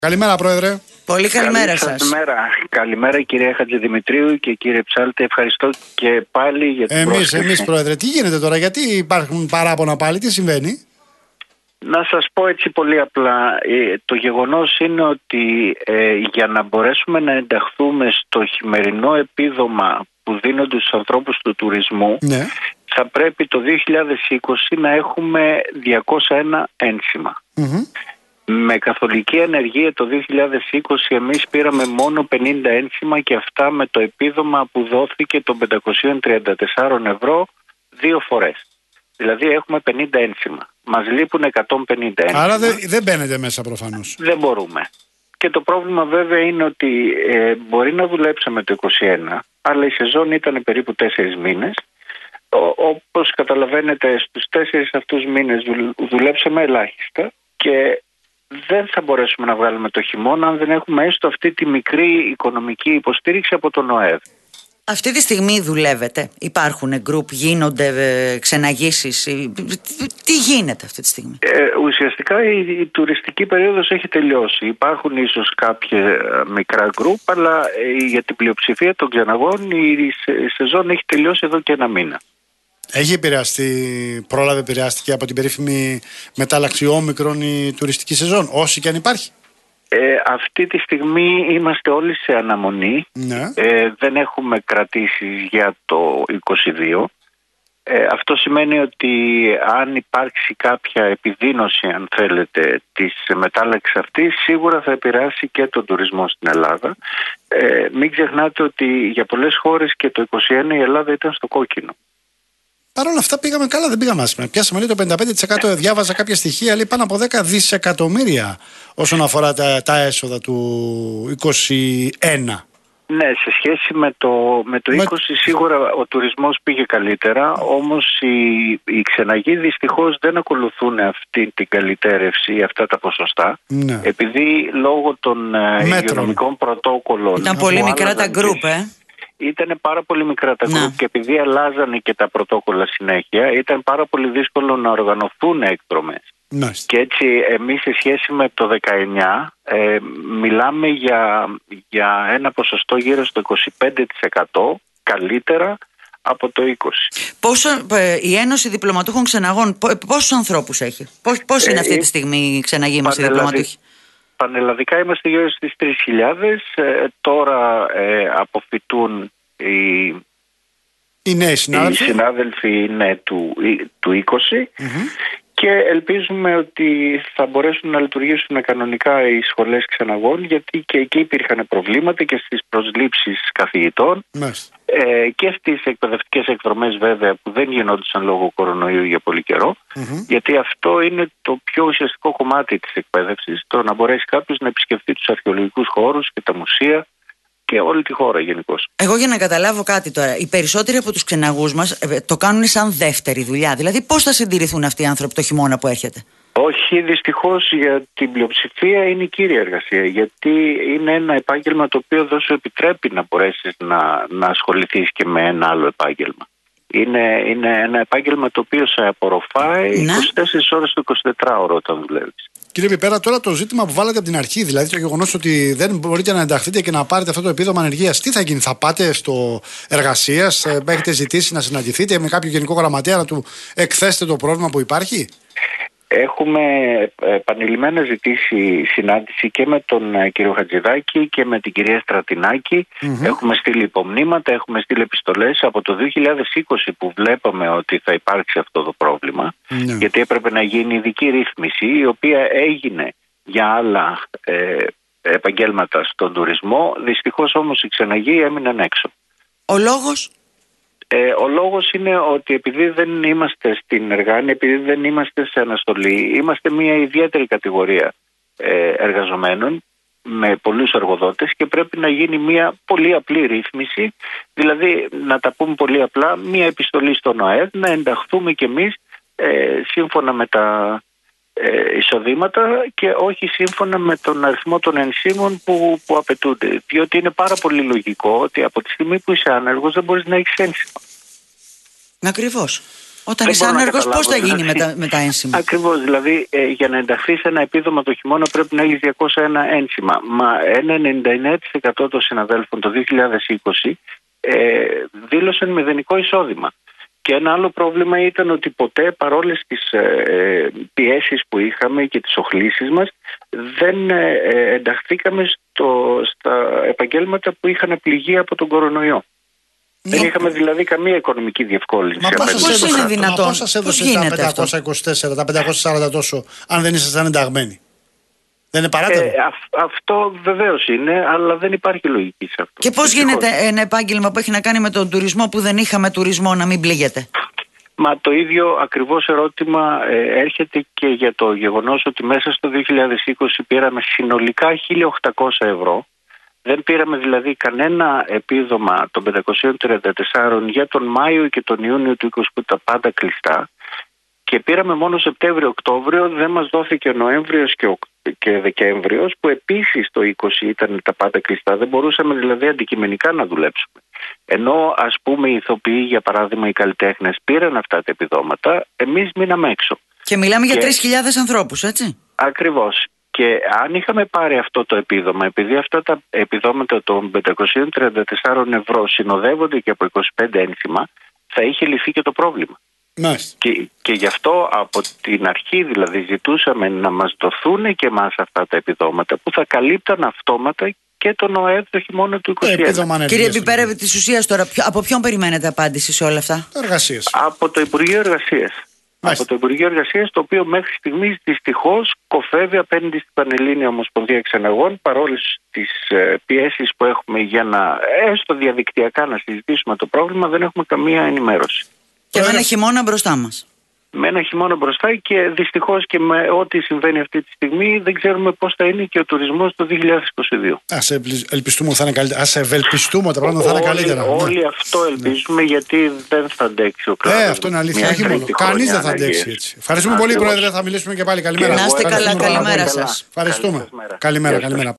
Καλημέρα, Πρόεδρε. Πολύ καλημέρα σας. Καλημέρα, κυρία Χατζηδημητρίου και κύριε Ψάλτη. Ευχαριστώ και πάλι για την πρόσκληση. Εμείς, Πρόεδρε, τι γίνεται τώρα, γιατί υπάρχουν παράπονα πάλι, τι συμβαίνει? Να σας πω έτσι πολύ απλά. Το γεγονός είναι ότι για να μπορέσουμε να ενταχθούμε στο χειμερινό επίδομα που δίνονται στους ανθρώπους του τουρισμού, ναι, θα πρέπει το 2020 να έχουμε 201 ένσημα. Με καθολική ανεργία το 2020 εμείς πήραμε μόνο 50 ένσημα, και αυτά με το επίδομα που δόθηκε των 534 ευρώ 2 φορές. Δηλαδή έχουμε 50 ένσημα. Μας λείπουν 150 ένσημα. Άρα δεν μπαίνετε μέσα προφανώς. Δεν μπορούμε. Και το πρόβλημα βέβαια είναι ότι μπορεί να δουλέψαμε το 2021, αλλά η σεζόν ήταν περίπου 4 μήνες. Όπως καταλαβαίνετε, στους 4 αυτούς μήνες δουλέψαμε ελάχιστα και δεν θα μπορέσουμε να βγάλουμε το χειμώνα αν δεν έχουμε έστω αυτή τη μικρή οικονομική υποστήριξη από τον ΟΕΔ. Αυτή τη στιγμή δουλεύετε? Υπάρχουν γκρουπ, γίνονται ξεναγήσεις? Τι γίνεται αυτή τη στιγμή? Ουσιαστικά η τουριστική περίοδος έχει τελειώσει. Υπάρχουν ίσως κάποια μικρά γκρουπ, αλλά για την πλειοψηφία των ξεναγών η σεζόν έχει τελειώσει εδώ και 1 μήνα. Έχει επηρεάστηκε από την περίφημη μετάλλαξη όμικρον η τουριστική σεζόν, όσοι και αν υπάρχει? Αυτή τη στιγμή είμαστε όλοι σε αναμονή. Ναι. Δεν έχουμε κρατήσεις για το 2022. Αυτό σημαίνει ότι αν υπάρξει κάποια επιδείνωση, αν θέλετε, της μετάλλαξης αυτής, σίγουρα θα επηρεάσει και τον τουρισμό στην Ελλάδα. Μην ξεχνάτε ότι για πολλές χώρες και το 2021 η Ελλάδα ήταν στο κόκκινο. Παρ' όλα αυτά πήγαμε καλά, δεν πήγαμε άσχημα. Πιάσαμε λίγο το 55%. Διάβαζα κάποια στοιχεία, λέει πάνω από 10 δισεκατομμύρια όσον αφορά τα έσοδα του 2021. Ναι, σε σχέση με το 20 σίγουρα ο τουρισμός πήγε καλύτερα, όμως οι ξεναγοί δυστυχώς δεν ακολουθούν αυτή την καλυτέρευση, αυτά τα ποσοστά, ναι, επειδή λόγω των υγειονομικών πρωτόκολλων... Ήταν πολύ μικρά τα γκρουπ, Ήταν πάρα πολύ μικρά τα γκρουπ και επειδή αλλάζανε και τα πρωτόκολλα συνέχεια, ήταν πάρα πολύ δύσκολο να οργανωθούν εκδρομές. Nice. Και έτσι εμείς σε σχέση με το 19 μιλάμε για ένα ποσοστό γύρω στο 25% καλύτερα από το 20. Η Ένωση Διπλωματούχων Ξεναγών πόσους ανθρώπους έχει? Πώς είναι αυτή τη στιγμή οι ξεναγοί μας οι διπλωματούχοι? Πανελλαδικά είμαστε γύρω στις 3.000. Τώρα αποφυτούν οι νέοι συνάδελφοι του 20. Και ελπίζουμε ότι θα μπορέσουν να λειτουργήσουν κανονικά οι σχολές ξεναγών, γιατί και εκεί υπήρχαν προβλήματα και στις προσλήψεις καθηγητών και στις εκπαιδευτικές εκδρομές βέβαια που δεν γινόντουσαν λόγω κορονοϊού για πολύ καιρό, γιατί αυτό είναι το πιο ουσιαστικό κομμάτι της εκπαίδευσης, το να μπορέσει κάποιος να επισκεφτεί τους αρχαιολογικούς χώρους και τα μουσεία και όλη τη χώρα γενικώς. Εγώ για να καταλάβω κάτι τώρα, οι περισσότεροι από τους ξεναγούς μας το κάνουν σαν δεύτερη δουλειά. Δηλαδή πώς θα συντηρηθούν αυτοί οι άνθρωποι το χειμώνα που έρχεται? Όχι, δυστυχώς για την πλειοψηφία είναι η κύρια εργασία, γιατί είναι ένα επάγγελμα το οποίο δεν σου επιτρέπει να μπορέσεις να ασχοληθείς και με ένα άλλο επάγγελμα. Είναι ένα επάγγελμα το οποίο σε απορροφάει 24 ώρες το 24ωρο όταν δουλεύεις. Κύριε Πιπέρα, τώρα το ζήτημα που βάλατε από την αρχή, δηλαδή το γεγονός ότι δεν μπορείτε να ενταχθείτε και να πάρετε αυτό το επίδομα ανεργίας, τι θα γίνει? Θα πάτε στο εργασίας, έχετε ζητήσει να συναντηθείτε με κάποιο γενικό γραμματέα να του εκθέσετε το πρόβλημα που υπάρχει? Έχουμε επανειλημμένα ζητήσει συνάντηση και με τον κύριο Χατζηδάκη και με την κυρία Στρατινάκη. Έχουμε στείλει υπομνήματα, έχουμε στείλει επιστολές από το 2020 που βλέπαμε ότι θα υπάρξει αυτό το πρόβλημα, γιατί έπρεπε να γίνει ειδική ρύθμιση, η οποία έγινε για άλλα επαγγέλματα στον τουρισμό. Δυστυχώς όμως οι ξεναγοί έμειναν έξω. Ο λόγος? Ο λόγος είναι ότι επειδή δεν είμαστε στην Εργάνη, επειδή δεν είμαστε σε αναστολή, είμαστε μια ιδιαίτερη κατηγορία εργαζομένων με πολλούς εργοδότες και πρέπει να γίνει μια πολύ απλή ρύθμιση, δηλαδή να τα πούμε πολύ απλά, μια επιστολή στον ΟΕΔ να ενταχθούμε κι εμείς σύμφωνα με τα εισοδήματα και όχι σύμφωνα με τον αριθμό των ενσύμων που απαιτούνται. Διότι είναι πάρα πολύ λογικό ότι από τη στιγμή που είσαι άνεργος δεν μπορείς να έχεις ένσημα. Ακριβώς. Όταν είσαι άνεργος, πώς θα γίνει με τα ένσημα? Ακριβώς, δηλαδή για να ενταχθεί σε ένα επίδομα το χειμώνα πρέπει να έχεις 201 ένσημα. Μα ένα 99% των συναδέλφων το 2020 δήλωσαν μηδενικό εισόδημα. Και ένα άλλο πρόβλημα ήταν ότι ποτέ, παρόλες τις πιέσεις που είχαμε και τις οχλήσεις μας, δεν ενταχθήκαμε στα επαγγέλματα που είχαν πληγεί από τον κορονοϊό. Δεν είχαμε δηλαδή καμία οικονομική διευκόλυνση. Μα πώς είναι δυνατόν? Πώς σας έδωσε τα 524, τα 540 τόσο, αν δεν ήσασταν ενταγμένοι? Δεν είναι παράτερο? Αυτό βεβαίως είναι, αλλά δεν υπάρχει λογική σε αυτό. Και πώς γίνεται ένα επάγγελμα που έχει να κάνει με τον τουρισμό, που δεν είχαμε τουρισμό, να μην πληγεται? Μα το ίδιο ακριβώς ερώτημα έρχεται και για το γεγονός ότι μέσα στο 2020 πήραμε συνολικά 1.800 ευρώ. Δεν πήραμε δηλαδή κανένα επίδομα των 534 για τον Μάιο και τον Ιούνιο του 20 που τα πάντα κλειστά. Και πήραμε μόνο Σεπτέμβριο-Οκτώβριο, δεν μας δόθηκε ο Νοέμβριος και Δεκέμβριος, που επίσης το 20 ήταν τα πάντα κλειστά. Δεν μπορούσαμε δηλαδή αντικειμενικά να δουλέψουμε. Ενώ ας πούμε οι ηθοποιοί, για παράδειγμα οι καλλιτέχνες, πήραν αυτά τα επιδόματα, εμείς μείναμε έξω. Και μιλάμε για 3.000 ανθρώπους, έτσι? Ακριβώς. Και αν είχαμε πάρει αυτό το επίδομα, επειδή αυτά τα επιδόματα των 534 ευρώ συνοδεύονται και από 25 ένσημα, θα είχε λυθεί και το πρόβλημα. Και γι' αυτό από την αρχή δηλαδή ζητούσαμε να μας δοθούν και εμάς αυτά τα επιδόματα που θα καλύπταν αυτόματα και τον ΟΕΔ το χειμώνα του 2021. Κύριε Πιπέρευε, της ουσίας τώρα, από ποιον περιμένετε απάντηση σε όλα αυτά? Εργασίες. Από το Υπουργείο Εργασίας. Από το Υπουργείο Εργασίας, το οποίο μέχρι στιγμής δυστυχώς κοφεύει απέναντι στην Πανελλήνια Ομοσπονδία Ξεναγών, παρόλες τις πιέσεις που έχουμε για να έστω διαδικτυακά να συζητήσουμε το πρόβλημα, δεν έχουμε καμία ενημέρωση. Και με ένα χειμώνα μπροστά μας. Με ένα χειμώνα μπροστά και δυστυχώς και με ό,τι συμβαίνει αυτή τη στιγμή δεν ξέρουμε πώς θα είναι και ο τουρισμός το 2022. Ας ελπιστούμε ότι θα είναι καλύτερα. Ας ευελπιστούμε ότι τα πράγματα θα είναι καλύτερα. Όλοι αυτό ελπίζουμε, γιατί δεν θα αντέξει ο κλάδος. Αυτό είναι αλήθεια. Όχι μόνο. Κανείς δεν θα αντέξει έτσι. Ευχαριστούμε πολύ, Πρόεδρε. Θα μιλήσουμε και πάλι. Καλημέρα. Να είστε καλά. Καλημέρα σας. Ευχαριστούμε. Καλημέρα.